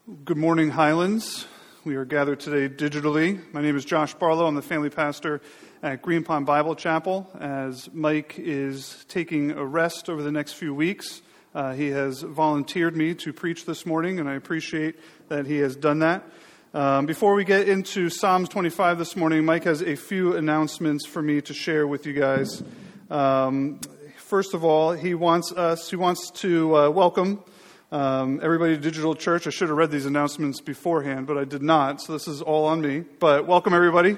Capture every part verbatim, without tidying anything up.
Good morning, Highlands. We are gathered today digitally. My name is Josh Barlow. I'm the family pastor at Green Pond Bible Chapel. As Mike is taking a rest over the next few weeks, uh, he has volunteered me to preach this morning, and I appreciate that he has done that. Um, before we get into Psalms twenty-five this morning, Mike has a few announcements for me to share with you guys. Um, first of all, he wants us, he wants to uh, welcome Um, everybody to Digital Church. I should have read these announcements beforehand, but I did not, so this is all on me. But welcome, everybody.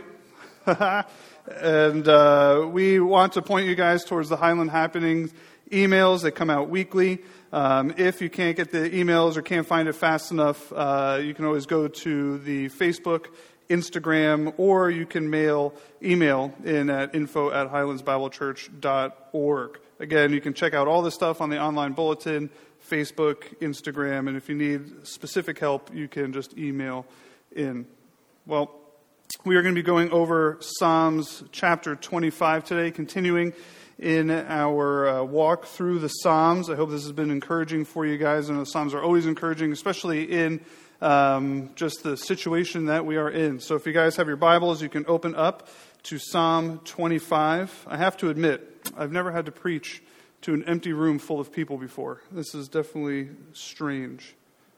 and uh, we want to point you guys towards the Highland Happenings emails. They come out weekly. Um, if you can't get the emails or can't find it fast enough, uh, you can always go to the Facebook, Instagram, or you can mail email in at info at highlands bible church dot org. Again, you can check out all this stuff on the online bulletin, Facebook, Instagram, and if you need specific help, you can just email in. Well, we are going to be going over Psalms chapter twenty-five today, continuing in our uh, walk through the Psalms. I hope this has been encouraging for you guys. I know the Psalms are always encouraging, especially in um, just the situation that we are in. So if you guys have your Bibles, you can open up to Psalm twenty-five. I have to admit, I've never had to preach to an empty room full of people before. This is definitely strange.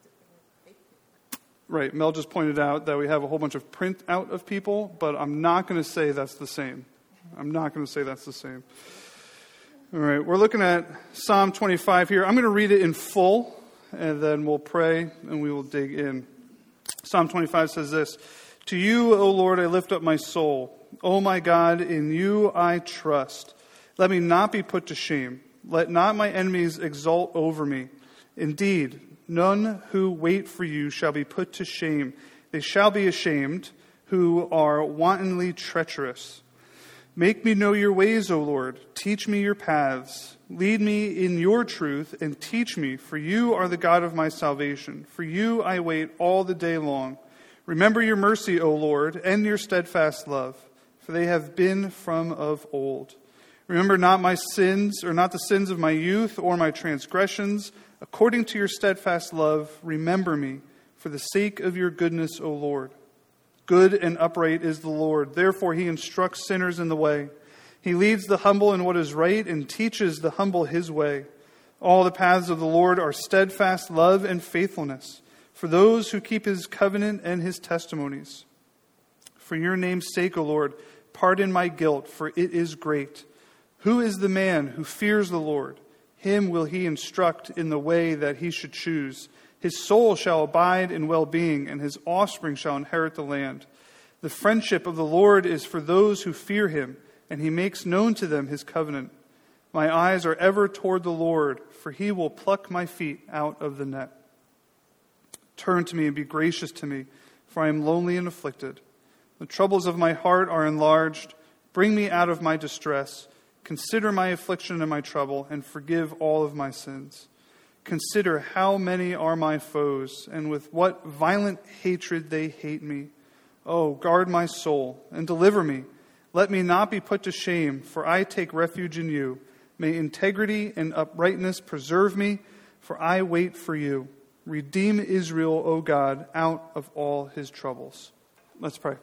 Right, Mel just pointed out that we have a whole bunch of print out of people, but I'm not going to say that's the same. I'm not going to say that's the same. All right, we're looking at Psalm twenty-five here. I'm going to read it in full, and then we'll pray, and we will dig in. Psalm twenty-five says this: "To you, O Lord, I lift up my soul. O my God, in you I trust. Let me not be put to shame. Let not my enemies exult over me. Indeed, none who wait for you shall be put to shame. They shall be ashamed who are wantonly treacherous. Make me know your ways, O Lord. Teach me your paths. Lead me in your truth and teach me, for you are the God of my salvation. For you I wait all the day long. Remember your mercy, O Lord, and your steadfast love, for they have been from of old. Remember not my sins, or not the sins of my youth, or my transgressions. According to your steadfast love, remember me, for the sake of your goodness, O Lord. Good and upright is the Lord. Therefore he instructs sinners in the way. He leads the humble in what is right, and teaches the humble his way. All the paths of the Lord are steadfast love and faithfulness, for those who keep his covenant and his testimonies. For your name's sake, O Lord, pardon my guilt, for it is great. Who is the man who fears the Lord? Him will he instruct in the way that he should choose. His soul shall abide in well-being, and his offspring shall inherit the land. The friendship of the Lord is for those who fear him, and he makes known to them his covenant. My eyes are ever toward the Lord, for he will pluck my feet out of the net. Turn to me and be gracious to me, for I am lonely and afflicted. The troubles of my heart are enlarged. Bring me out of my distress. Consider my affliction and my trouble, and forgive all of my sins. Consider how many are my foes, and with what violent hatred they hate me. Oh, guard my soul, and deliver me. Let me not be put to shame, for I take refuge in you. May integrity and uprightness preserve me, for I wait for you. Redeem Israel, O God, out of all his troubles." Let's pray.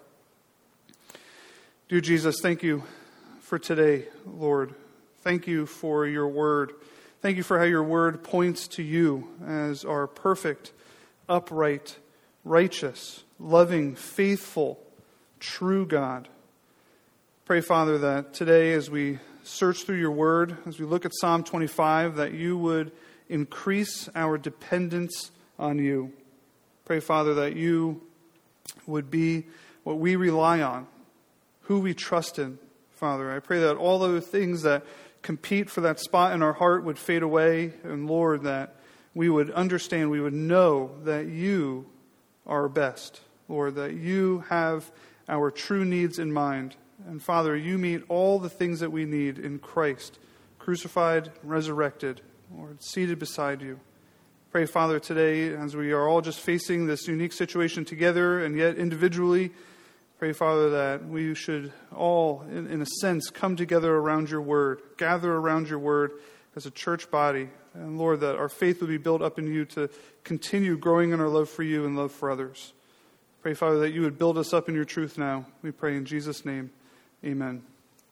Dear Jesus, thank you for today, Lord. Thank you for your word. Thank you for how your word points to you as our perfect, upright, righteous, loving, faithful, true God. Pray, Father, that today as we search through your word, as we look at Psalm twenty-five, that you would increase our dependence on you. Pray, Father, that you would be what we rely on, who we trust in. Father, I pray that all the things that compete for that spot in our heart would fade away. And Lord, that we would understand, we would know that you are best. Lord, that you have our true needs in mind. And Father, you meet all the things that we need in Christ, crucified, resurrected, Lord, seated beside you. Pray, Father, today, as we are all just facing this unique situation together and yet individually, pray, Father, that we should all, in, in a sense, come together around your word, gather around your word as a church body, And Lord, that our faith would be built up in you to continue growing in our love for you and love for others. Pray, Father, that you would build us up in your truth now. We pray in Jesus' name. Amen.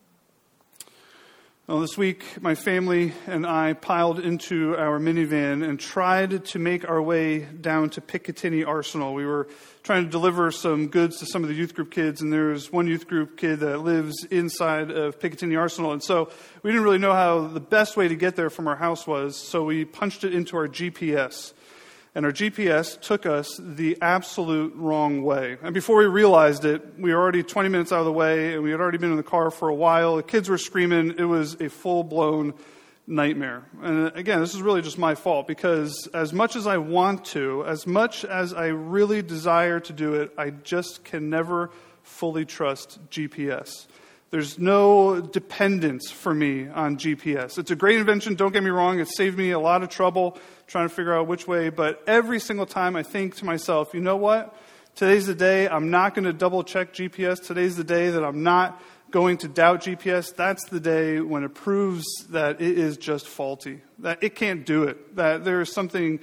Well, this week, my family and I piled into our minivan and tried to make our way down to Picatinny Arsenal. We were trying to deliver some goods to some of the youth group kids, and there's one youth group kid that lives inside of Picatinny Arsenal. And so we didn't really know how the best way to get there from our house was, so we punched it into our G P S. And our G P S took us the absolute wrong way. And before we realized it, we were already twenty minutes out of the way, and we had already been in the car for a while. The kids were screaming. It was a full-blown nightmare. And again, this is really just my fault, because as much as I want to, as much as I really desire to do it, I just can never fully trust G P S. There's no dependence for me on G P S. It's a great invention, don't get me wrong. It saved me a lot of trouble trying to figure out which way. But every single time I think to myself, you know what? Today's the day I'm not going to double check G P S. Today's the day that I'm not going to doubt G P S. That's the day when it proves that it is just faulty, that it can't do it, that there is something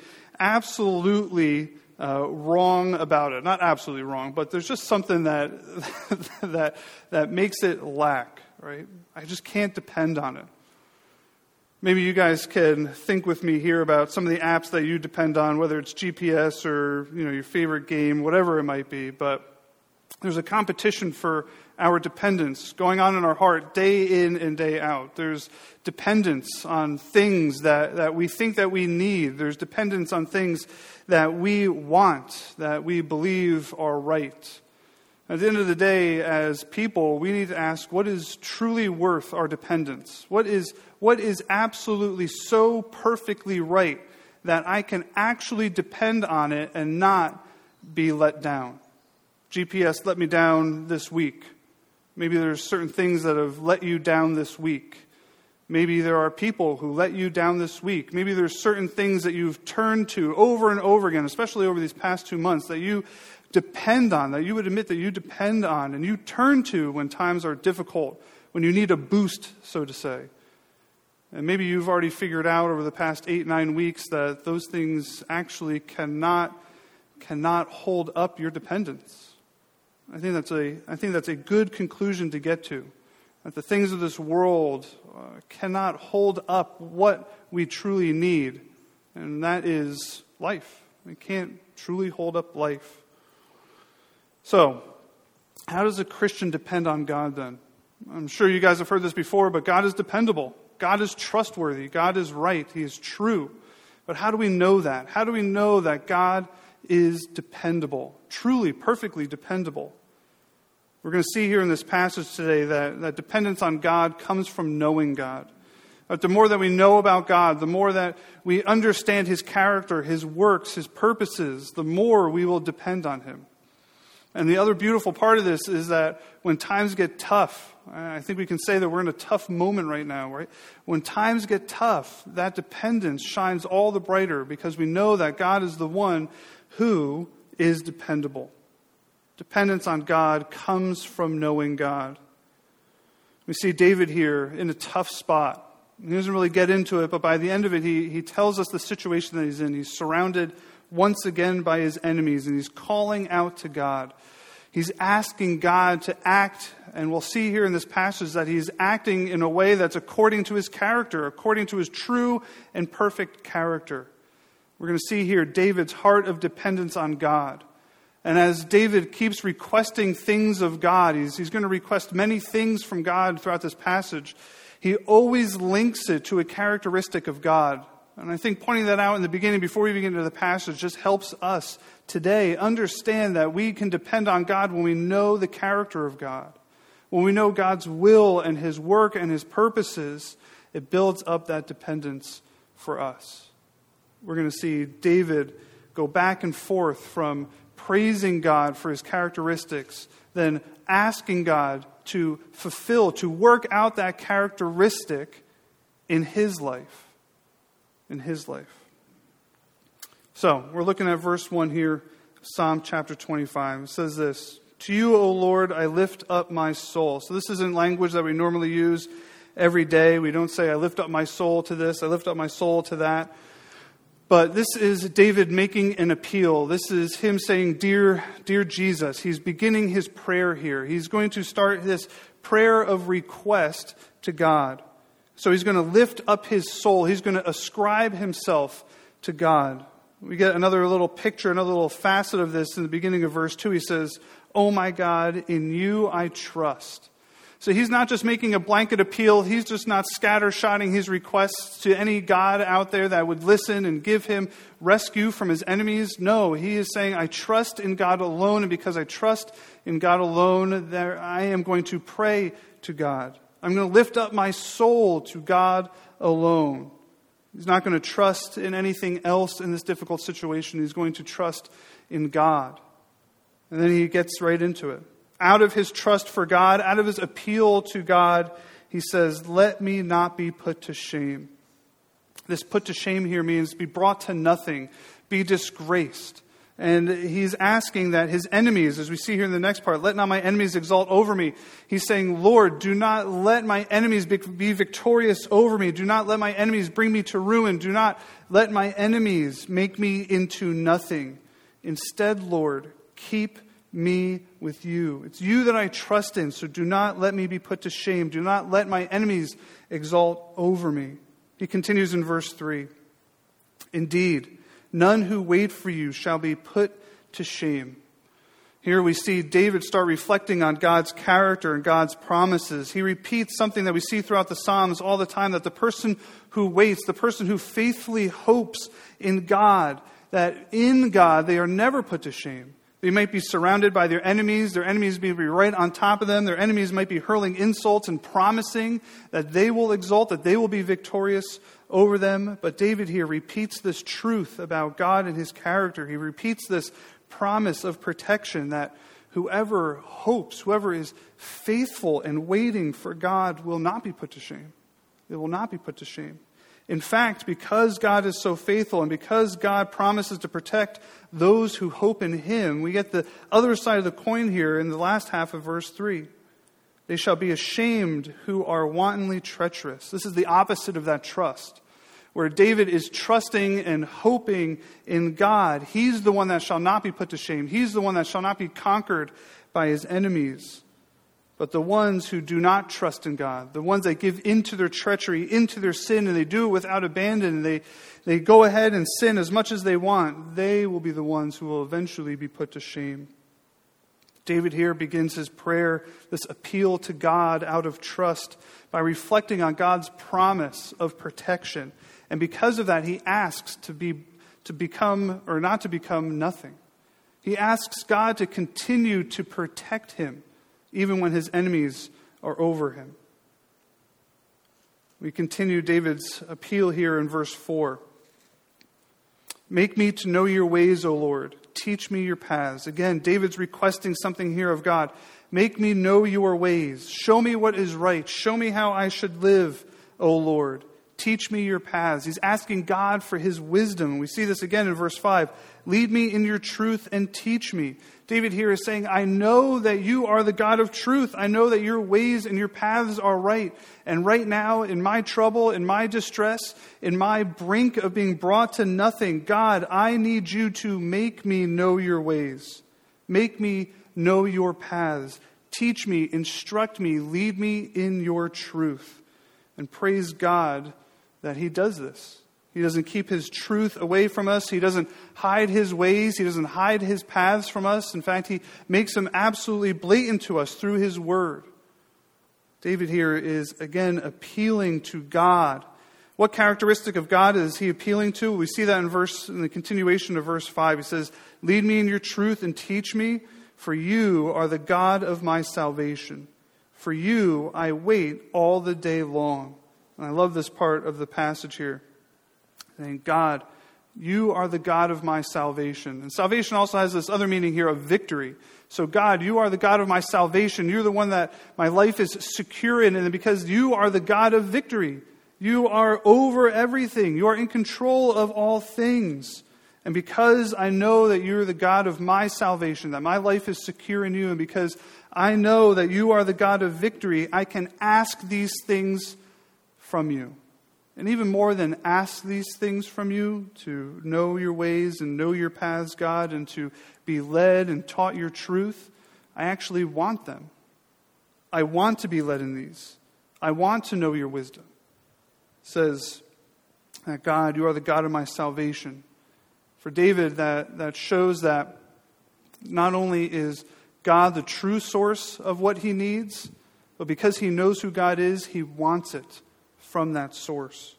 absolutely Uh, wrong about it. Not absolutely wrong, but there's just something that that that makes it lack, right? I just can't depend on it. Maybe you guys can think with me here about some of the apps that you depend on, whether it's G P S or, you know, your favorite game, whatever it might be. But there's a competition for our dependence going on in our heart day in and day out. There's dependence on things that, that we think that we need. There's dependence on things that we want, that we believe are right. At the end of the day, as people, we need to ask, what is truly worth our dependence? What is, what is absolutely so perfectly right that I can actually depend on it and not be let down? G P S let me down this week. Maybe there's certain things that have let you down this week. Maybe there are people who let you down this week. Maybe there's certain things that you've turned to over and over again, especially over these past two months, that you depend on, that you would admit that you depend on, and you turn to when times are difficult, when you need a boost, so to say. And maybe you've already figured out over the past eight, nine weeks that those things actually cannot, cannot hold up your dependence. I think that's a, I think that's a good conclusion to get to. That the things of this world uh, cannot hold up what we truly need, and that is life. They can't truly hold up life. So, how does a Christian depend on God then? I'm sure you guys have heard this before, but God is dependable. God is trustworthy. God is right. He is true. But how do we know that? How do we know that God is dependable, truly, perfectly dependable? We're going to see here in this passage today that, that dependence on God comes from knowing God. But the more that we know about God, the more that we understand His character, His works, His purposes, the more we will depend on Him. And the other beautiful part of this is that when times get tough, I think we can say that we're in a tough moment right now, right? When times get tough, that dependence shines all the brighter because we know that God is the one who is dependable. Dependence on God comes from knowing God. We see David here in a tough spot. He doesn't really get into it, but by the end of it, he, he tells us the situation that he's in. He's surrounded once again by his enemies, and he's calling out to God. He's asking God to act, and we'll see here in this passage that he's acting in a way that's according to his character, according to his true and perfect character. We're going to see here David's heart of dependence on God. And as David keeps requesting things of God, he's, he's going to request many things from God throughout this passage. He always links it to a characteristic of God. And I think pointing that out in the beginning, before we begin into the passage, just helps us today understand that we can depend on God when we know the character of God. When we know God's will and His work and His purposes, it builds up that dependence for us. We're going to see David go back and forth from praising God for His characteristics, then asking God to fulfill, to work out that characteristic in his life. In his life. So, we're looking at verse one here, Psalm chapter twenty-five. It says this, "To you, O Lord, I lift up my soul." So this isn't language that we normally use every day. We don't say, I lift up my soul to this, I lift up my soul to that. But this is David making an appeal. This is him saying, Dear, dear Jesus. He's beginning his prayer here. He's going to start this prayer of request to God. So he's going to lift up his soul. He's going to ascribe himself to God. We get another little picture, another little facet of this in the beginning of verse two. He says, Oh my God, in you I trust. So he's not just making a blanket appeal. He's just not scattershotting his requests to any God out there that would listen and give him rescue from his enemies. No, he is saying, I trust in God alone, and because I trust in God alone, there I am going to pray to God. I'm going to lift up my soul to God alone. He's not going to trust in anything else in this difficult situation. He's going to trust in God. And then he gets right into it. Out of his trust for God, out of his appeal to God, he says, let me not be put to shame. This put to shame here means be brought to nothing, be disgraced. And he's asking that his enemies, as we see here in the next part, let not my enemies exalt over me. He's saying, Lord, do not let my enemies be victorious over me. Do not let my enemies bring me to ruin. Do not let my enemies make me into nothing. Instead, Lord, keep me with you. It's you that I trust in, so do not let me be put to shame. Do not let my enemies exalt over me. He continues in verse three. Indeed, none who wait for you shall be put to shame. Here we see David start reflecting on God's character and God's promises. He repeats something that we see throughout the Psalms all the time, that the person who waits, the person who faithfully hopes in God, that in God they are never put to shame. They might be surrounded by their enemies. Their enemies may be right on top of them. Their enemies might be hurling insults and promising that they will exalt, that they will be victorious over them. But David here repeats this truth about God and his character. He repeats this promise of protection that whoever hopes, whoever is faithful and waiting for God will not be put to shame. They will not be put to shame. In fact, because God is so faithful and because God promises to protect those who hope in him, we get the other side of the coin here in the last half of verse three. They shall be ashamed who are wantonly treacherous. This is the opposite of that trust, where David is trusting and hoping in God. He's the one that shall not be put to shame. He's the one that shall not be conquered by his enemies. But the ones who do not trust in God, the ones that give into their treachery, into their sin, and they do it without abandon, they, they go ahead and sin as much as they want, they will be the ones who will eventually be put to shame. David here begins his prayer, this appeal to God out of trust, by reflecting on God's promise of protection. And because of that, he asks to be to become, or not to become, nothing. He asks God to continue to protect him, even when his enemies are over him. We continue David's appeal here in verse four. Make me to know your ways, O Lord. Teach me your paths. Again, David's requesting something here of God. Make me know your ways. Show me what is right. Show me how I should live, O Lord. Teach me your paths. He's asking God for his wisdom. We see this again in verse five. Lead me in your truth and teach me. David here is saying, I know that you are the God of truth. I know that your ways and your paths are right. And right now, in my trouble, in my distress, in my brink of being brought to nothing, God, I need you to make me know your ways. Make me know your paths. Teach me, instruct me, lead me in your truth. And praise God that he does this. He doesn't keep his truth away from us. He doesn't hide his ways. He doesn't hide his paths from us. In fact, he makes them absolutely blatant to us through his word. David here is, again, appealing to God. What characteristic of God is he appealing to? We see that in verse, in the continuation of verse five. He says, lead me in your truth and teach me, for you are the God of my salvation. For you I wait all the day long. And I love this part of the passage here. Saying, God, you are the God of my salvation. And salvation also has this other meaning here of victory. So God, you are the God of my salvation. You're the one that my life is secure in. And because you are the God of victory, you are over everything. You are in control of all things. And because I know that you're the God of my salvation, that my life is secure in you, and because I know that you are the God of victory, I can ask these things from you. And even more than ask these things from you, to know your ways and know your paths, God, and to be led and taught your truth, I actually want them. I want to be led in these. I want to know your wisdom. It says that God, you are the God of my salvation. For David, that, that shows that not only is God the true source of what he needs, but because he knows who God is, he wants it from that source.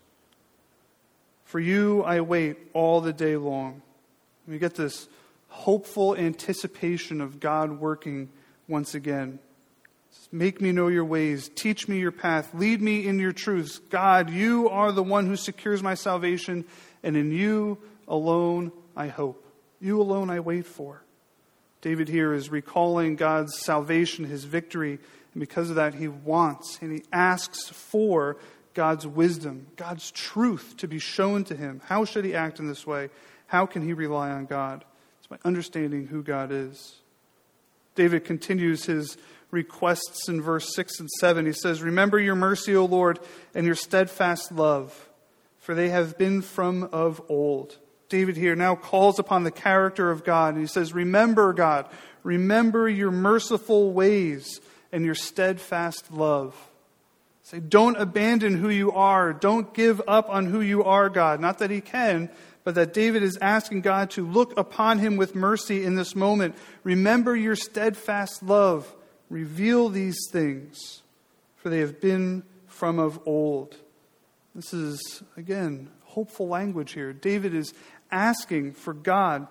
For you I wait all the day long. We get this hopeful anticipation of God working once again. Make me know your ways. Teach me your path. Lead me in your truths. God, you are the one who secures my salvation, and in you alone I hope. You alone I wait for. David here is recalling God's salvation, his victory, and because of that he wants and he asks for God's wisdom, God's truth to be shown to him. How should he act in this way? How can he rely on God? It's by understanding who God is. David continues his requests in verse six and seven. He says, remember your mercy, O Lord, and your steadfast love, for they have been from of old. David here now calls upon the character of God, and he says, remember, God, remember your merciful ways and your steadfast love. Say, don't abandon who you are. Don't give up on who you are, God. Not that he can, but that David is asking God to look upon him with mercy in this moment. Remember your steadfast love. Reveal these things, for they have been from of old. This is, again, hopeful language here. David is asking for God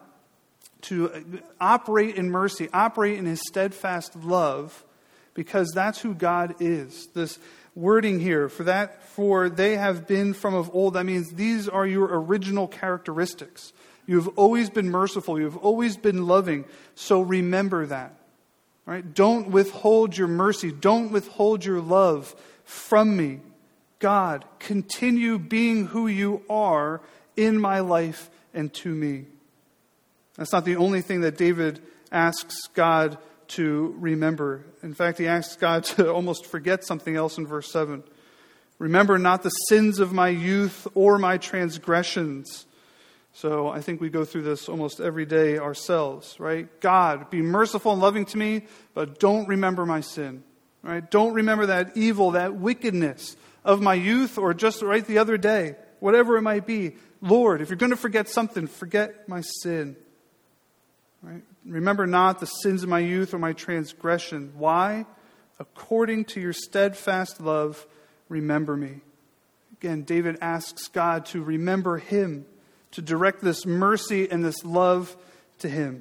to operate in mercy, operate in his steadfast love, because that's who God is. This wording here, for that, for they have been from of old, that means these are your original characteristics. You have always been merciful. You have always been loving. So remember that. Right? Don't withhold your mercy. Don't withhold your love from me. God, continue being who you are in my life and to me. That's not the only thing that David asks God to remember. In fact, he asks God to almost forget something else in verse seven. Remember not the sins of my youth or my transgressions. So I think we go through this almost every day ourselves, right? God, be merciful and loving to me, but don't remember my sin, right? Don't remember that evil, that wickedness of my youth or just right the other day, whatever it might be. Lord, if you're going to forget something, forget my sin, right? Remember not the sins of my youth or my transgression. Why? According to your steadfast love, remember me. Again, David asks God to remember him, to direct this mercy and this love to him.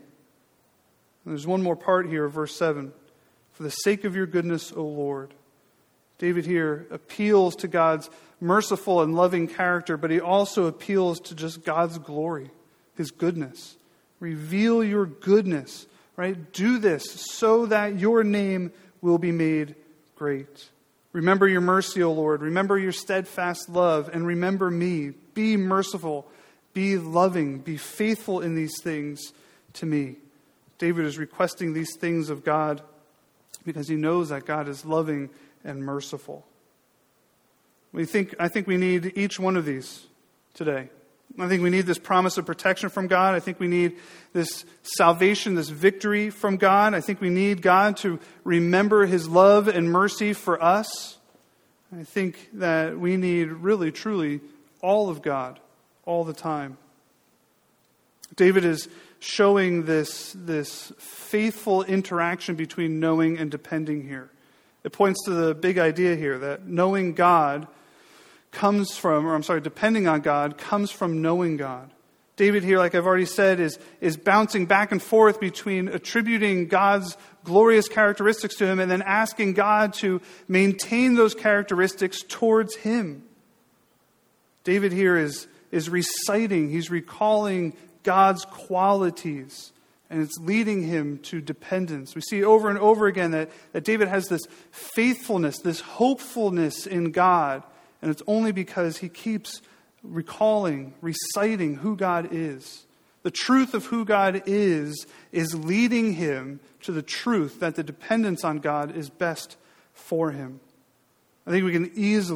And there's one more part here of verse seven. For the sake of your goodness, O Lord. David here appeals to God's merciful and loving character, but he also appeals to just God's glory, his goodness. Reveal your goodness, right? Do this so that your name will be made great. Remember your mercy, O Lord. Remember your steadfast love, and remember me. Be merciful. Be loving, be faithful in these things to me. David is requesting these things of God because he knows that God is loving and merciful. We think, I think we need each one of these today. I think we need this promise of protection from God. I think we need this salvation, this victory from God. I think we need God to remember his love and mercy for us. I think that we need really, truly all of God all the time. David is showing this, this faithful interaction between knowing and depending here. It points to the big idea here that knowing God comes from, or I'm sorry, depending on God comes from knowing God. David here, like I've already said, is, is bouncing back and forth between attributing God's glorious characteristics to him and then asking God to maintain those characteristics towards him. David here is is reciting, he's recalling God's qualities, and it's leading him to dependence. We see over and over again that, that David has this faithfulness, this hopefulness in God, and it's only because he keeps recalling, reciting who God is. The truth of who God is is leading him to the truth that the dependence on God is best for him. I think we can easily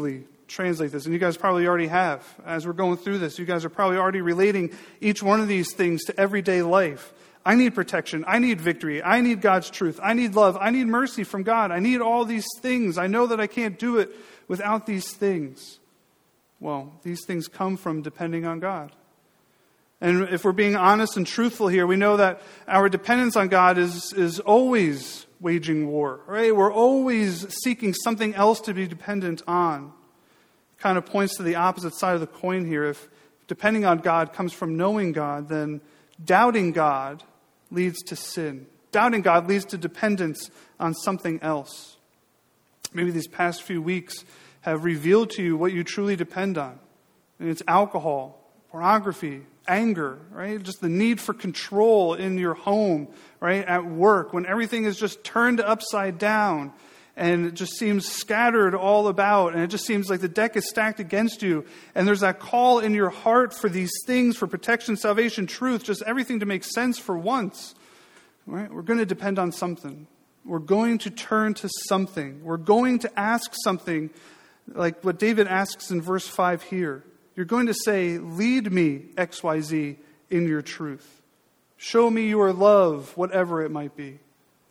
translate this. And you guys probably already have. As we're going through this, you guys are probably already relating each one of these things to everyday life. I need protection. I need victory. I need God's truth. I need love. I need mercy from God. I need all these things. I know that I can't do it without these things. Well, these things come from depending on God. And if we're being honest and truthful here, we know that our dependence on God is, is always waging war, right? We're always seeking something else to be dependent on. Kind of points to the opposite side of the coin here. If depending on God comes from knowing God, then doubting God leads to sin. Doubting God leads to dependence on something else. Maybe these past few weeks have revealed to you what you truly depend on. And it's alcohol, pornography, anger, right? Just the need for control in your home, right? At work, when everything is just turned upside down and it just seems scattered all about, and it just seems like the deck is stacked against you, and there's that call in your heart for these things, for protection, salvation, truth, just everything to make sense for once, right? We're going to depend on something. We're going to turn to something. We're going to ask something like what David asks in verse five here. You're going to say, lead me, X Y Z, in your truth. Show me your love, whatever it might be.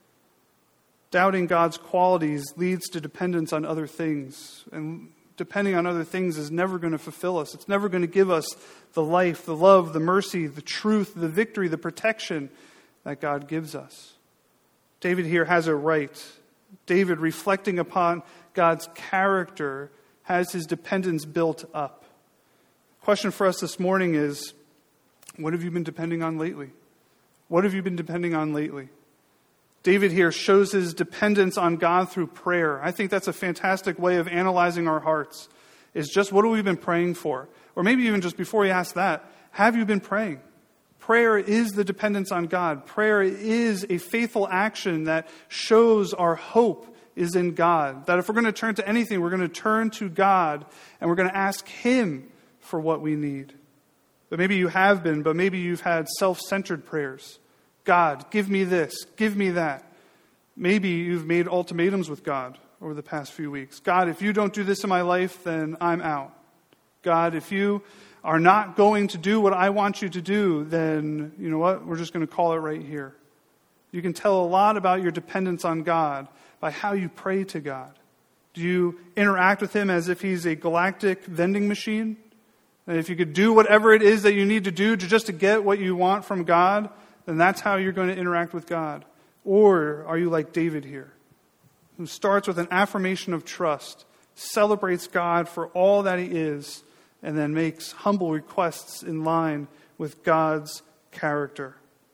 Doubting God's qualities leads to dependence on other things. And depending on other things is never going to fulfill us. It's never going to give us the life, the love, the mercy, the truth, the victory, the protection that God gives us. David here has it right. David, reflecting upon God's character, has his dependence built up. The question for us this morning is, what have you been depending on lately? What have you been depending on lately? David here shows his dependence on God through prayer. I think that's a fantastic way of analyzing our hearts. Is just what have we been praying for? Or maybe even just before you ask that, have you been praying? Prayer is the dependence on God. Prayer is a faithful action that shows our hope is in God. That if we're going to turn to anything, we're going to turn to God and we're going to ask Him for what we need. But maybe you have been, but maybe you've had self-centered prayers. God, give me this, give me that. Maybe you've made ultimatums with God over the past few weeks. God, if you don't do this in my life, then I'm out. God, if you are not going to do what I want you to do, then you know what? We're just going to call it right here. You can tell a lot about your dependence on God by how you pray to God. Do you interact with Him as if He's a galactic vending machine? And if you could do whatever it is that you need to do to just to get what you want from God, then that's how you're going to interact with God. Or are you like David here, who starts with an affirmation of trust, celebrates God for all that He is, and then makes humble requests in line with God's character?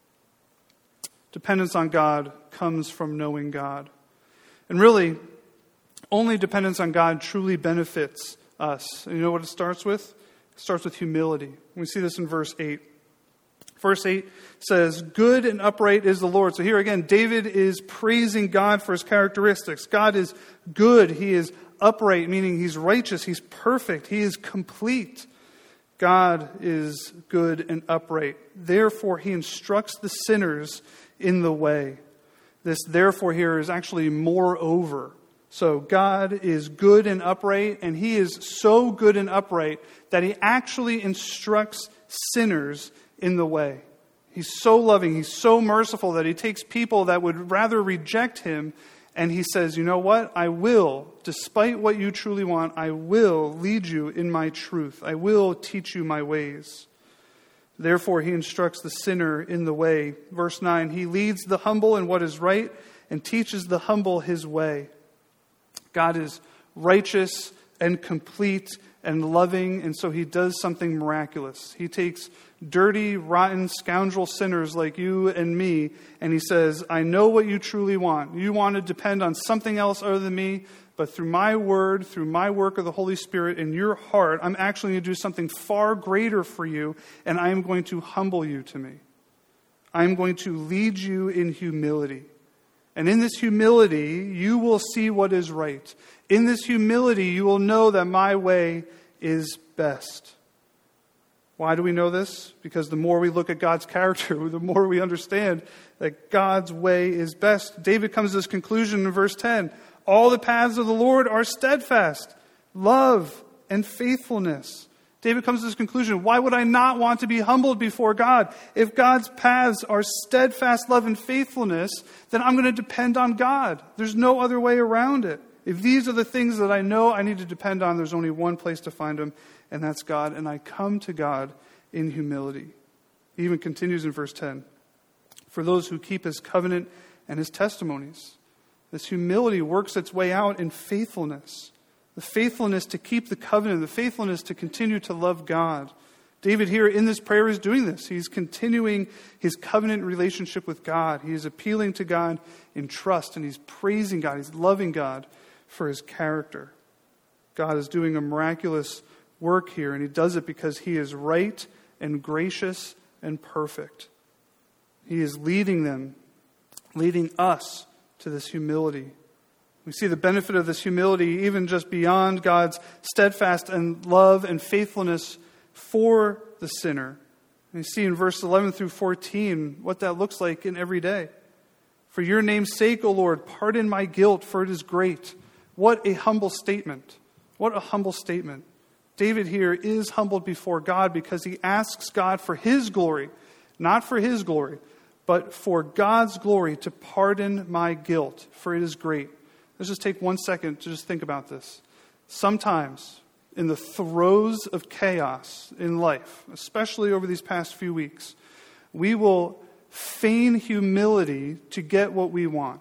Dependence on God comes from knowing God. And really, only dependence on God truly benefits us. And you know what it starts with? It starts with humility. We see this in verse eight. Verse eight says, good and upright is the Lord. So here again, David is praising God for His characteristics. God is good. He is upright, meaning He's righteous. He's perfect. He is complete. God is good and upright. Therefore, He instructs the sinners in the way. This therefore here is actually moreover. So God is good and upright, and He is so good and upright that He actually instructs sinners in the way. He's so loving, He's so merciful that He takes people that would rather reject Him, and He says, you know what? I will, despite what you truly want, I will lead you in my truth. I will teach you my ways. Therefore, He instructs the sinner in the way. Verse nine, He leads the humble in what is right and teaches the humble His way. God is righteous and complete and loving, and so He does something miraculous. He takes dirty, rotten, scoundrel sinners like you and me, and He says, I know what you truly want. You want to depend on something else other than me, but through my word, through my work of the Holy Spirit in your heart, I'm actually going to do something far greater for you, and I am going to humble you to me. I'm going to lead you in humility. And in this humility, you will see what is right. In this humility, you will know that my way is best. Why do we know this? Because the more we look at God's character, the more we understand that God's way is best. David comes to this conclusion in verse ten. All the paths of the Lord are steadfast. Love and faithfulness. David comes to this conclusion: why would I not want to be humbled before God? If God's paths are steadfast love and faithfulness, then I'm going to depend on God. There's no other way around it. If these are the things that I know I need to depend on, there's only one place to find them, and that's God. And I come to God in humility. He even continues in verse ten. For those who keep his covenant and his testimonies. This humility works its way out in faithfulness. The faithfulness to keep the covenant, the faithfulness to continue to love God. David here in this prayer is doing this. He's continuing his covenant relationship with God. He is appealing to God in trust, and he's praising God. He's loving God for his character. God is doing a miraculous work here, and he does it because he is right and gracious and perfect. He is leading them, leading us to this humility. We see the benefit of this humility even just beyond God's steadfast and love and faithfulness for the sinner. And you see in verse eleven through fourteen what that looks like in every day. For your name's sake, O Lord, pardon my guilt, for it is great. What a humble statement. What a humble statement. David here is humbled before God because he asks God for his glory, not for his glory, but for God's glory to pardon my guilt, for it is great. Let's just take one second to just think about this. Sometimes, in the throes of chaos in life, especially over these past few weeks, we will feign humility to get what we want.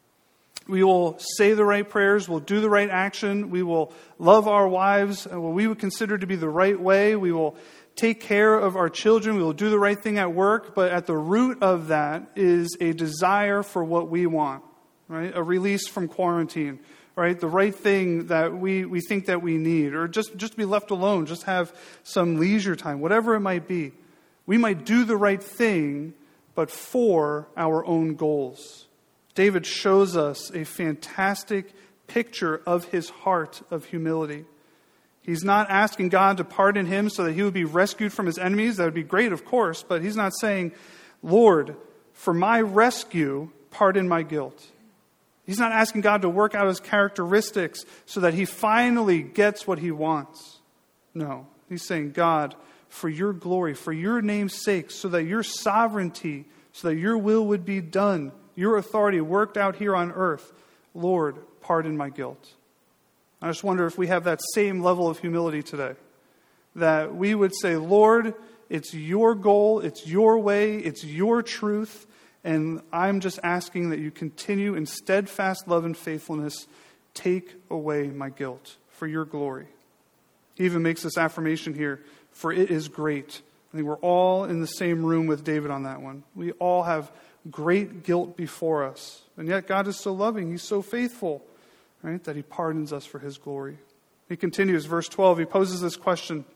We will say the right prayers, we'll do the right action, we will love our wives what we would consider to be the right way, we will take care of our children, we will do the right thing at work, but at the root of that is a desire for what we want. Right? A release from quarantine, right? The right thing that we, we think that we need, or just, just be left alone, just have some leisure time, whatever it might be. We might do the right thing, but for our own goals. David shows us a fantastic picture of his heart of humility. He's not asking God to pardon him so that he would be rescued from his enemies. That would be great, of course, but he's not saying, Lord, for my rescue, pardon my guilt. He's not asking God to work out his characteristics so that he finally gets what he wants. No, he's saying, God, for your glory, for your name's sake, so that your sovereignty, so that your will would be done, your authority worked out here on earth, Lord, pardon my guilt. I just wonder if we have that same level of humility today. That we would say, Lord, it's your goal, it's your way, it's your truth, and I'm just asking that you continue in steadfast love and faithfulness. Take away my guilt for your glory. He even makes this affirmation here, for it is great. I think we're all in the same room with David on that one. We all have great guilt before us. And yet God is so loving, he's so faithful, right, that he pardons us for his glory. He continues, verse twelve, he poses this question.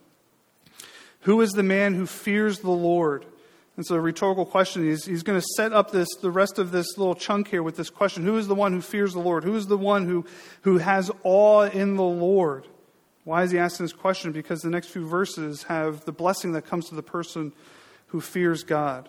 Who is the man who fears the Lord? And so a rhetorical question. He's, he's going to set up this the rest of this little chunk here with this question. Who is the one who fears the Lord? Who is the one who, who has awe in the Lord? Why is he asking this question? Because the next few verses have the blessing that comes to the person who fears God.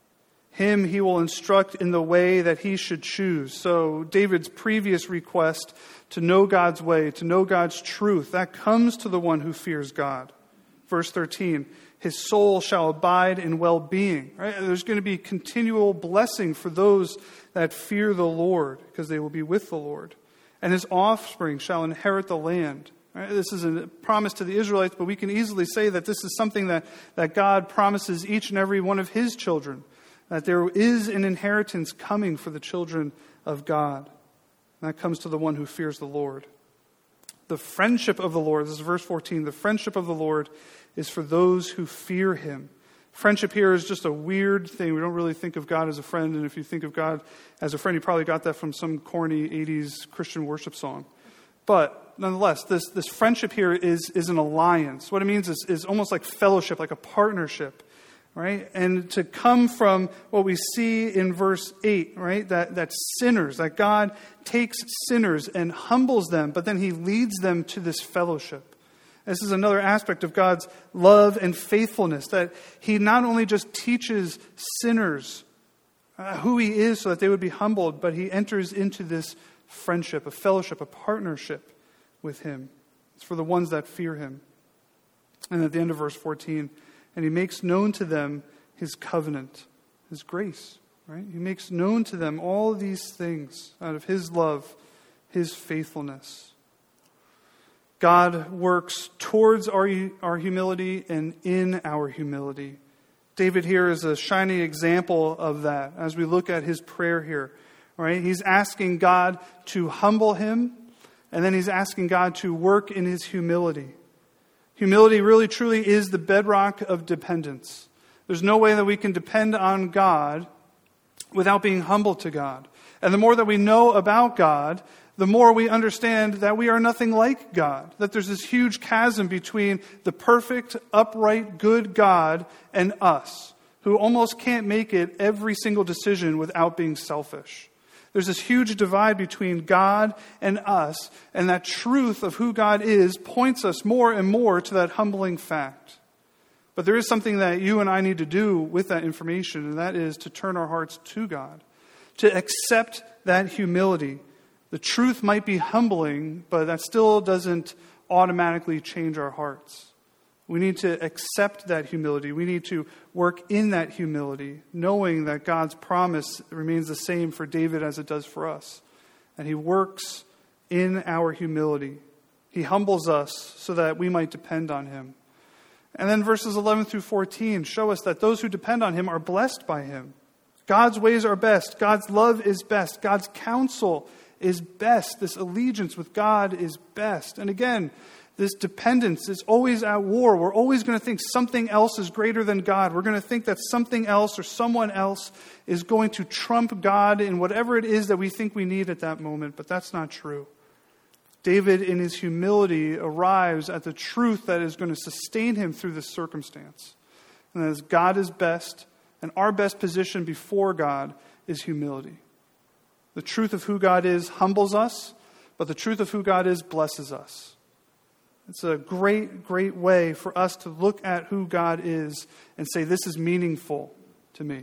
Him he will instruct in the way that he should choose. So David's previous request to know God's way, to know God's truth, that comes to the one who fears God. Verse thirteen, his soul shall abide in well-being. Right? There's going to be continual blessing for those that fear the Lord, because they will be with the Lord. And his offspring shall inherit the land. Right? This is a promise to the Israelites, but we can easily say that this is something that, that God promises each and every one of his children, that there is an inheritance coming for the children of God. And that comes to the one who fears the Lord. The friendship of the Lord, this is verse fourteen, the friendship of the Lord is for those who fear him. Friendship here is just a weird thing. We don't really think of God as a friend, and if you think of God as a friend, you probably got that from some corny eighties Christian worship song. But nonetheless, this, this friendship here is, is an alliance. What it means is, is almost like fellowship, like a partnership. Right? And to come from what we see in verse eight, right? That, that sinners, that God takes sinners and humbles them, but then he leads them to this fellowship. This is another aspect of God's love and faithfulness, that he not only just teaches sinners uh, who he is so that they would be humbled, but he enters into this friendship, a fellowship, a partnership with him. It's for the ones that fear him. And at the end of verse fourteen, and he makes known to them his covenant, his grace, right? He makes known to them all these things out of his love, his faithfulness. God works towards our, our humility and in our humility. David here is a shining example of that as we look at his prayer here. Right? He's asking God to humble him, and then he's asking God to work in his humility. Humility really truly is the bedrock of dependence. There's no way that we can depend on God without being humble to God. And the more that we know about God, the more we understand that we are nothing like God. That there's this huge chasm between the perfect, upright, good God and us, who almost can't make it every single decision without being selfish. There's this huge divide between God and us, and that truth of who God is points us more and more to that humbling fact. But there is something that you and I need to do with that information, and that is to turn our hearts to God, to accept that humility. The truth might be humbling, but that still doesn't automatically change our hearts. We need to accept that humility. We need to work in that humility, knowing that God's promise remains the same for David as it does for us. And he works in our humility. He humbles us so that we might depend on him. And then verses eleven through fourteen show us that those who depend on him are blessed by him. God's ways are best. God's love is best. God's counsel is best. This allegiance with God is best. And again, this dependence is always at war. We're always going to think something else is greater than God. We're going to think that something else or someone else is going to trump God in whatever it is that we think we need at that moment. But that's not true. David, in his humility, arrives at the truth that is going to sustain him through this circumstance. And that is God is best, and our best position before God is humility. The truth of who God is humbles us, but the truth of who God is blesses us. It's a great, great way for us to look at who God is and say, this is meaningful to me.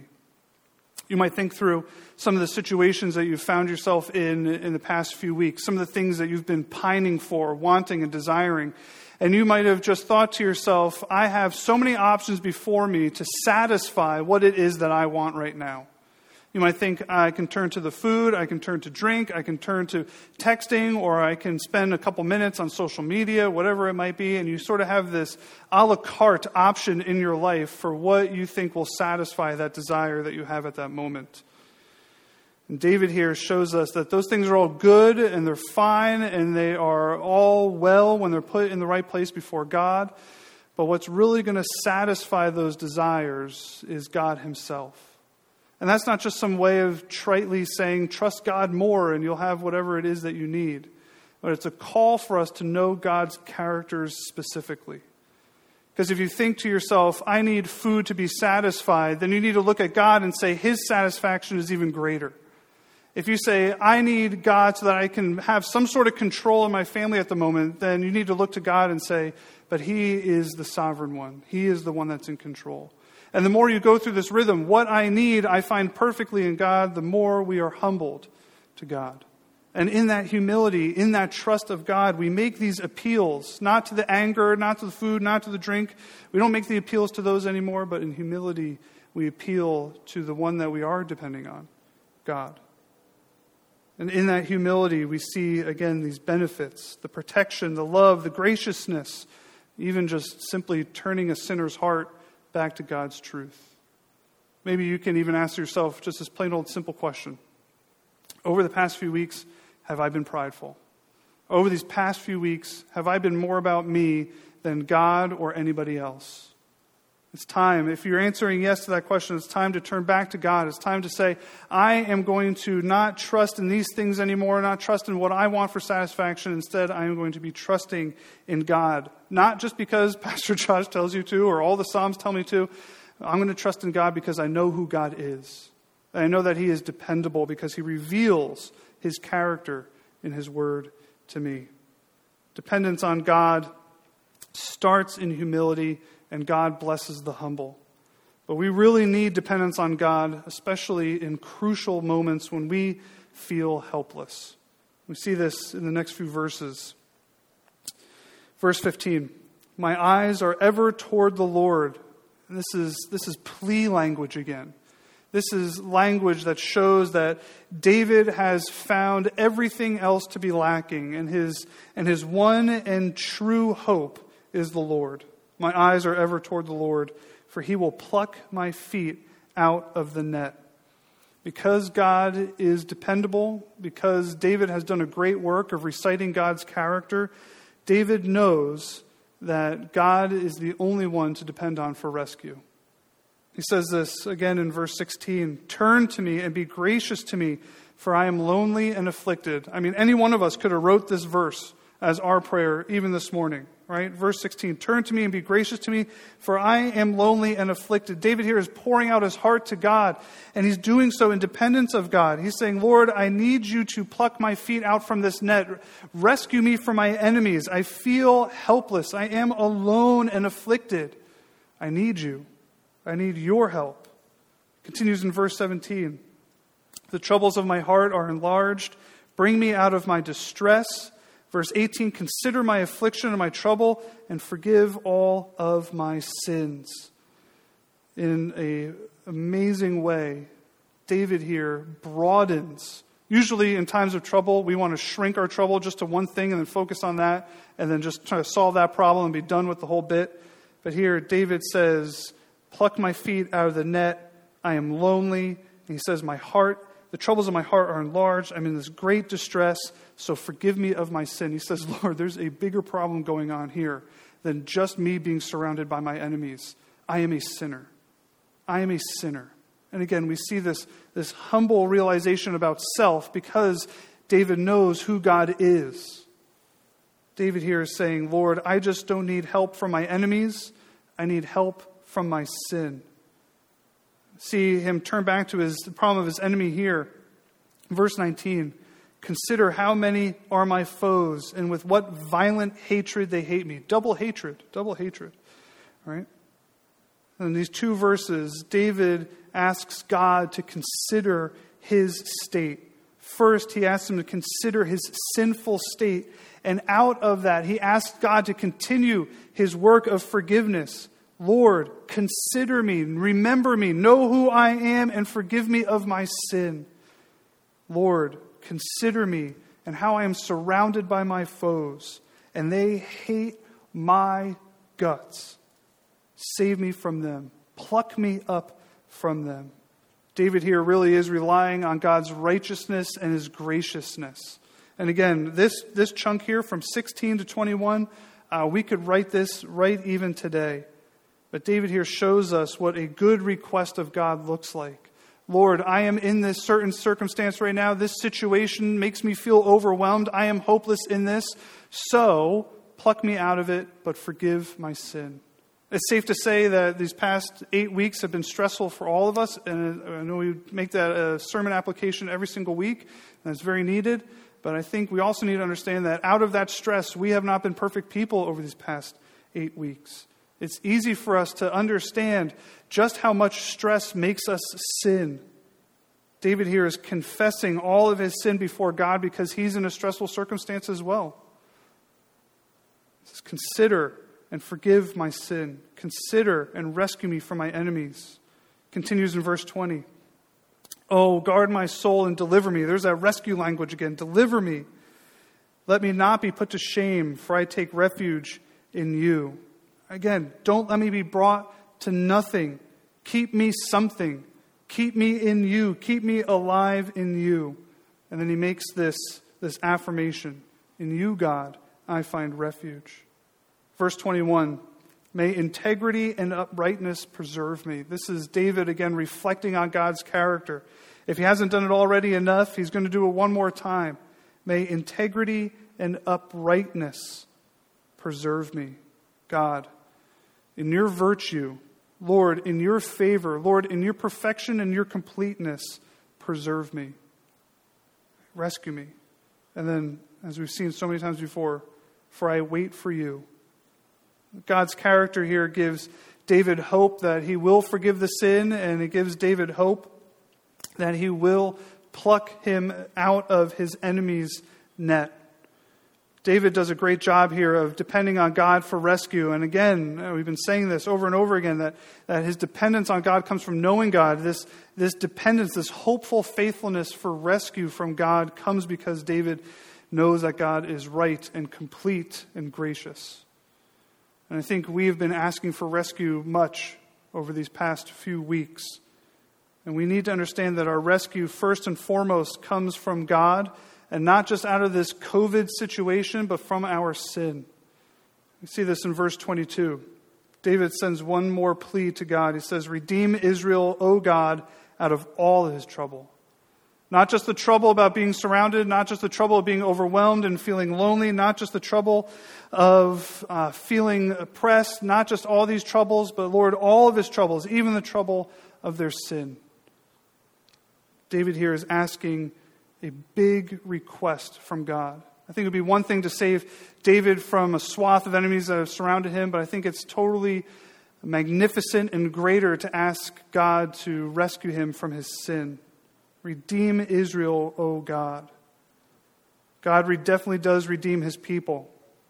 You might think through some of the situations that you've found yourself in in the past few weeks, some of the things that you've been pining for, wanting and desiring. And you might have just thought to yourself, I have so many options before me to satisfy what it is that I want right now. You might think, I can turn to the food, I can turn to drink, I can turn to texting, or I can spend a couple minutes on social media, whatever it might be, and you sort of have this a la carte option in your life for what you think will satisfy that desire that you have at that moment. And David here shows us that those things are all good, and they're fine, and they are all well when they're put in the right place before God. But what's really going to satisfy those desires is God himself. And that's not just some way of tritely saying, trust God more and you'll have whatever it is that you need. But it's a call for us to know God's characters specifically. Because if you think to yourself, I need food to be satisfied, then you need to look at God and say, his satisfaction is even greater. If you say, I need God so that I can have some sort of control in my family at the moment, then you need to look to God and say, but he is the sovereign one. He is the one that's in control. And the more you go through this rhythm, what I need, I find perfectly in God, the more we are humbled to God. And in that humility, in that trust of God, we make these appeals, not to the anger, not to the food, not to the drink. We don't make the appeals to those anymore, but in humility, we appeal to the one that we are depending on, God. And in that humility, we see, again, these benefits, the protection, the love, the graciousness, even just simply turning a sinner's heart back to God's truth. Maybe you can even ask yourself just this plain old simple question. Over the past few weeks, have I been prideful? Over these past few weeks, have I been more about me than God or anybody else? It's time, if you're answering yes to that question, it's time to turn back to God. It's time to say, I am going to not trust in these things anymore, not trust in what I want for satisfaction. Instead, I am going to be trusting in God. Not just because Pastor Josh tells you to or all the Psalms tell me to. I'm going to trust in God because I know who God is. And I know that he is dependable because he reveals his character in his word to me. Dependence on God starts in humility, and God blesses the humble. But we really need dependence on God, especially in crucial moments when we feel helpless. We see this in the next few verses. Verse fifteen, my eyes are ever toward the Lord. And this is, this is plea language again. This is language that shows that David has found everything else to be lacking, and his, and his one and true hope is the Lord. My eyes are ever toward the Lord, for he will pluck my feet out of the net. Because God is dependable, because David has done a great work of reciting God's character, David knows that God is the only one to depend on for rescue. He says this again in verse sixteen, turn to me and be gracious to me, for I am lonely and afflicted. I mean, any one of us could have wrote this verse as our prayer even this morning, right? Verse sixteen, turn to me and be gracious to me, for I am lonely and afflicted. David here is pouring out his heart to God, and he's doing so in dependence of God. He's saying, Lord, I need you to pluck my feet out from this net. Rescue me from my enemies. I feel helpless. I am alone and afflicted. I need you. I need your help. Continues in verse seventeen. The troubles of my heart are enlarged. Bring me out of my distress. Verse eighteen, consider my affliction and my trouble and forgive all of my sins. In an amazing way, David here broadens. Usually in times of trouble, we want to shrink our trouble just to one thing and then focus on that and then just try to solve that problem and be done with the whole bit. But here David says, pluck my feet out of the net. I am lonely. And he says, my heart, the troubles of my heart are enlarged. I'm in this great distress, so forgive me of my sin. He says, Lord, there's a bigger problem going on here than just me being surrounded by my enemies. I am a sinner. I am a sinner. And again, we see this, this humble realization about self because David knows who God is. David here is saying, Lord, I just don't need help from my enemies. I need help from my sin. See him turn back to his the problem of his enemy here. Verse nineteen, consider how many are my foes and with what violent hatred they hate me. Double hatred, double hatred. All right? In these two verses, David asks God to consider his state. First, he asks him to consider his sinful state. And out of that, he asks God to continue his work of forgiveness. Lord, consider me, remember me, know who I am, and forgive me of my sin. Lord, consider me and how I am surrounded by my foes, and they hate my guts. Save me from them. Pluck me up from them. David here really is relying on God's righteousness and his graciousness. And again, this, this chunk here from sixteen to twenty-one, uh, we could write this right even today. But David here shows us what a good request of God looks like. Lord, I am in this certain circumstance right now. This situation makes me feel overwhelmed. I am hopeless in this. So, pluck me out of it, but forgive my sin. It's safe to say that these past eight weeks have been stressful for all of us. And I know we make that a sermon application every single week, and it's very needed. But I think we also need to understand that out of that stress, we have not been perfect people over these past eight weeks. It's easy for us to understand just how much stress makes us sin. David here is confessing all of his sin before God because he's in a stressful circumstance as well. He says, consider and forgive my sin. Consider and rescue me from my enemies. Continues in verse twenty. Oh, guard my soul and deliver me. There's that rescue language again. Deliver me. Let me not be put to shame, for I take refuge in you. Again, don't let me be brought to nothing. Keep me something. Keep me in you. Keep me alive in you. And then he makes this, this affirmation. In you, God, I find refuge. Verse twenty-one, may integrity and uprightness preserve me. This is David again reflecting on God's character. If he hasn't done it already enough, he's going to do it one more time. May integrity and uprightness preserve me. God, in your virtue, Lord, in your favor, Lord, in your perfection and your completeness, preserve me. Rescue me. And then, as we've seen so many times before, for I wait for you. God's character here gives David hope that he will forgive the sin, and it gives David hope that he will pluck him out of his enemy's net. David does a great job here of depending on God for rescue. And again, we've been saying this over and over again, that, that his dependence on God comes from knowing God. This, this dependence, this hopeful faithfulness for rescue from God comes because David knows that God is right and complete and gracious. And I think we have been asking for rescue much over these past few weeks. And we need to understand that our rescue first and foremost comes from God, and not just out of this COVID situation, but from our sin. We see this in verse twenty-two. David sends one more plea to God. He says, "Redeem Israel, O God, out of all his trouble." Not just the trouble about being surrounded, not just the trouble of being overwhelmed and feeling lonely, not just the trouble of uh, feeling oppressed, not just all these troubles, but Lord, all of his troubles, even the trouble of their sin. David here is asking a big request from God. I think it would be one thing to save David from a swath of enemies that have surrounded him, but I think it's totally magnificent and greater to ask God to rescue him from his sin. Redeem Israel, O God. God definitely does redeem his people.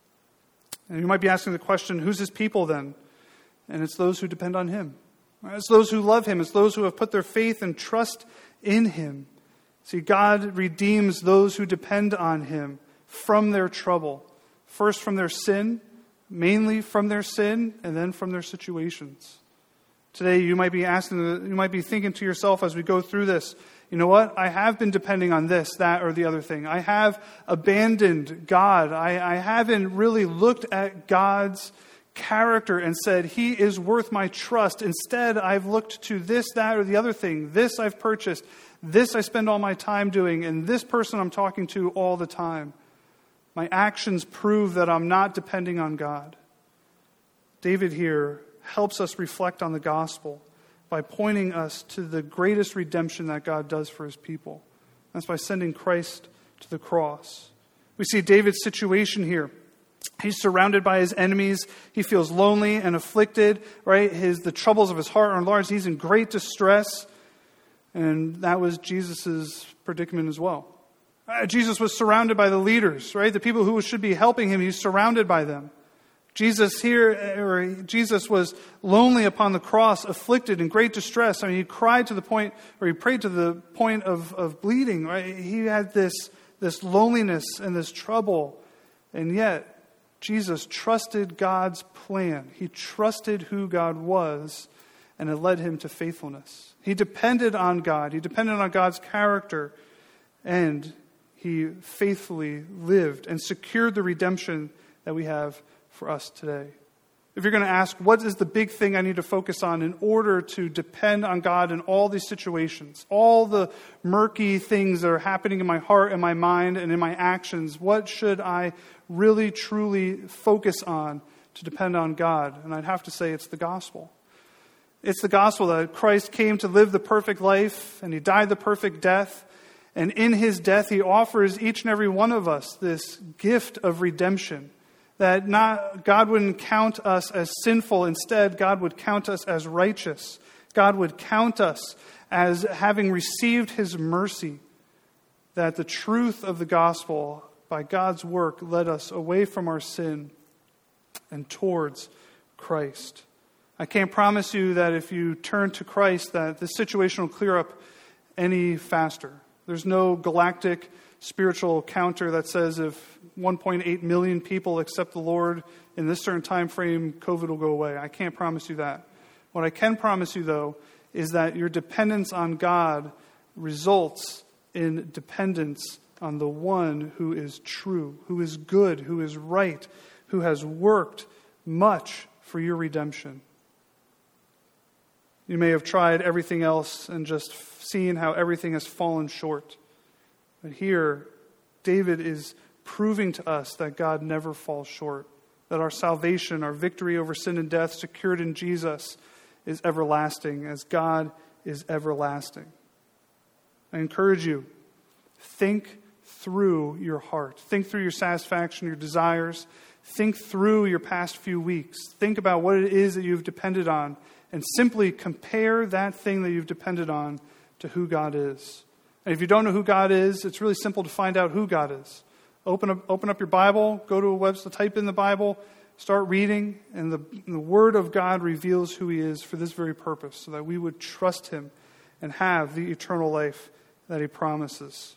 And you might be asking the question, who's his people then? And it's those who depend on him. It's those who love him. It's those who have put their faith and trust in him. See, God redeems those who depend on him from their trouble. First from their sin, mainly from their sin, and then from their situations. Today you might be asking, you might be thinking to yourself as we go through this, you know what? I have been depending on this, that, or the other thing. I have abandoned God. I, I haven't really looked at God's character and said, he is worth my trust. Instead, I've looked to this, that, or the other thing. This I've purchased. This I spend all my time doing, and this person I'm talking to all the time. My actions prove that I'm not depending on God. David here helps us reflect on the gospel by pointing us to the greatest redemption that God does for his people. That's by sending Christ to the cross. We see David's situation here. He's surrounded by his enemies. He feels lonely and afflicted, right? His, the troubles of his heart are enlarged. He's in great distress. And that was Jesus' predicament as well. Uh, Jesus was surrounded by the leaders, right? The people who should be helping him, he's surrounded by them. Jesus here, or Jesus was lonely upon the cross, afflicted in great distress. I mean, he cried to the point, or he prayed to the point of, of bleeding, right? He had this, this loneliness and this trouble. And yet, Jesus trusted God's plan. He trusted who God was, and it led him to faithfulness. He depended on God. He depended on God's character, and he faithfully lived and secured the redemption that we have for us today. If you're going to ask, what is the big thing I need to focus on in order to depend on God in all these situations, all the murky things that are happening in my heart and my mind and in my actions, what should I really, truly focus on to depend on God? And I'd have to say it's the gospel. It's the gospel that Christ came to live the perfect life, and he died the perfect death. And in his death, he offers each and every one of us this gift of redemption. That not God wouldn't count us as sinful. Instead, God would count us as righteous. God would count us as having received his mercy. That the truth of the gospel, by God's work, led us away from our sin and towards Christ. I can't promise you that if you turn to Christ, that the situation will clear up any faster. There's no galactic spiritual counter that says if one point eight million people accept the Lord in this certain time frame, COVID will go away. I can't promise you that. What I can promise you, though, is that your dependence on God results in dependence on the one who is true, who is good, who is right, who has worked much for your redemption. You may have tried everything else and just seen how everything has fallen short. But here, David is proving to us that God never falls short, that our salvation, our victory over sin and death secured in Jesus is everlasting, as God is everlasting. I encourage you, think through your heart. Think through your satisfaction, your desires. Think through your past few weeks. Think about what it is that you've depended on, and simply compare that thing that you've depended on to who God is. And if you don't know who God is, it's really simple to find out who God is. Open up, open up your Bible, go to a website, type in the Bible, start reading, and the, and the Word of God reveals who He is for this very purpose, so that we would trust Him and have the eternal life that He promises.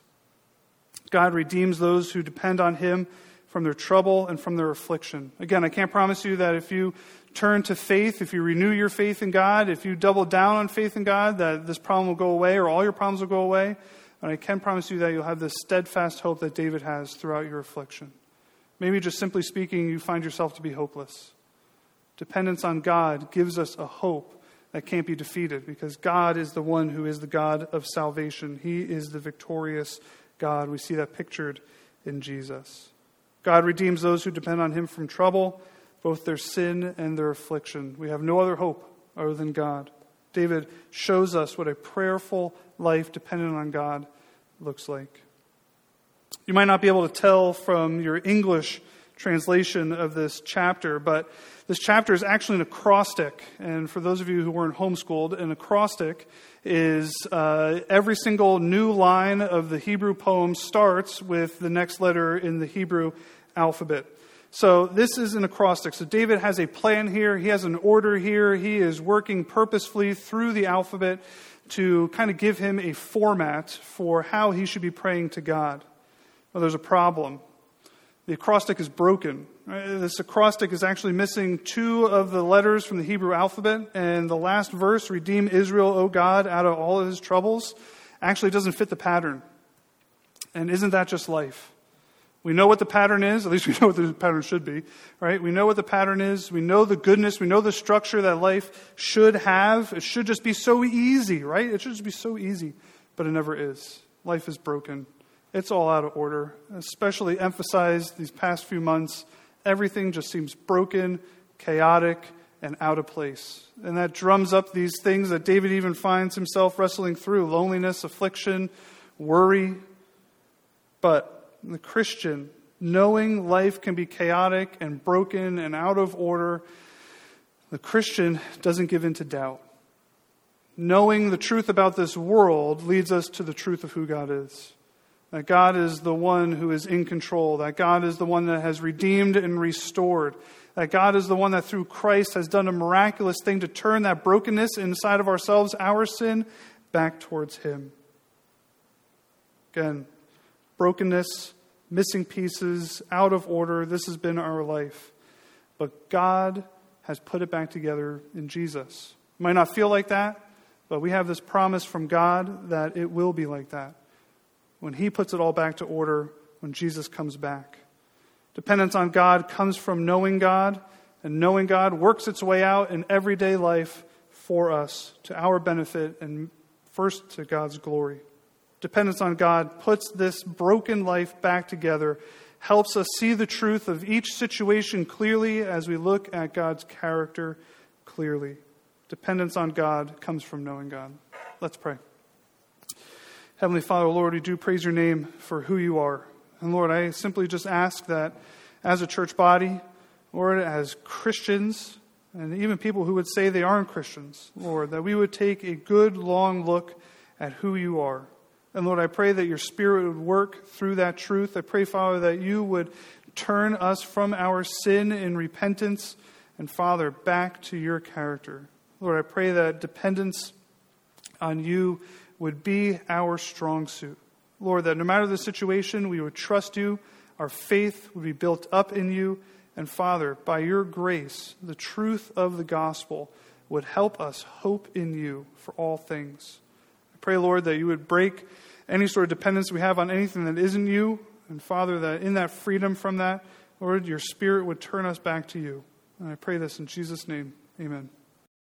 God redeems those who depend on Him from their trouble and from their affliction. Again, I can't promise you that if you turn to faith, if you renew your faith in God, if you double down on faith in God, that this problem will go away or all your problems will go away. But I can promise you that you'll have this steadfast hope that David has throughout your affliction. Maybe just simply speaking, you find yourself to be hopeless. Dependence on God gives us a hope that can't be defeated, because God is the one who is the God of salvation. He is the victorious God. We see that pictured in Jesus. God redeems those who depend on Him from trouble, both their sin and their affliction. We have no other hope other than God. David shows us what a prayerful life dependent on God looks like. You might not be able to tell from your English translation of this chapter, but this chapter is actually an acrostic. And for those of you who weren't homeschooled, an acrostic is uh, every single new line of the Hebrew poem starts with the next letter in the Hebrew alphabet. So this is an acrostic. So David has a plan here. He has an order here. He is working purposefully through the alphabet to kind of give him a format for how he should be praying to God. Well, there's a problem. The acrostic is broken. This acrostic is actually missing two of the letters from the Hebrew alphabet, and the last verse, redeem Israel, O God, out of all of his troubles, actually doesn't fit the pattern. And isn't that just life? We know what the pattern is. At least we know what the pattern should be, right? We know what the pattern is. We know the goodness. We know the structure that life should have. It should just be so easy, right? It should just be so easy, but it never is. Life is broken. It's all out of order. Especially emphasized these past few months, everything just seems broken, chaotic, and out of place. And that drums up these things that David even finds himself wrestling through: loneliness, affliction, worry. But the Christian, knowing life can be chaotic and broken and out of order, the Christian doesn't give in to doubt. Knowing the truth about this world leads us to the truth of who God is. That God is the one who is in control. That God is the one that has redeemed and restored. That God is the one that through Christ has done a miraculous thing to turn that brokenness inside of ourselves, our sin, back towards Him. Again, brokenness, missing pieces, out of order. This has been our life. But God has put it back together in Jesus. It might not feel like that, but we have this promise from God that it will be like that when He puts it all back to order, when Jesus comes back. Dependence on God comes from knowing God, and knowing God works its way out in everyday life for us, to our benefit, and first to God's glory. Dependence on God puts this broken life back together, helps us see the truth of each situation clearly as we look at God's character clearly. Dependence on God comes from knowing God. Let's pray. Heavenly Father, Lord, we do praise your name for who you are. And Lord, I simply just ask that as a church body, Lord, as Christians, and even people who would say they aren't Christians, Lord, that we would take a good long look at who you are. And Lord, I pray that your Spirit would work through that truth. I pray, Father, that you would turn us from our sin in repentance and, Father, back to your character. Lord, I pray that dependence on you would be our strong suit. Lord, that no matter the situation, we would trust you, our faith would be built up in you, and Father, by your grace, the truth of the gospel would help us hope in you for all things. I pray, Lord, that you would break any sort of dependence we have on anything that isn't you, and Father, that in that freedom from that, Lord, your Spirit would turn us back to you. And I pray this in Jesus' name. Amen.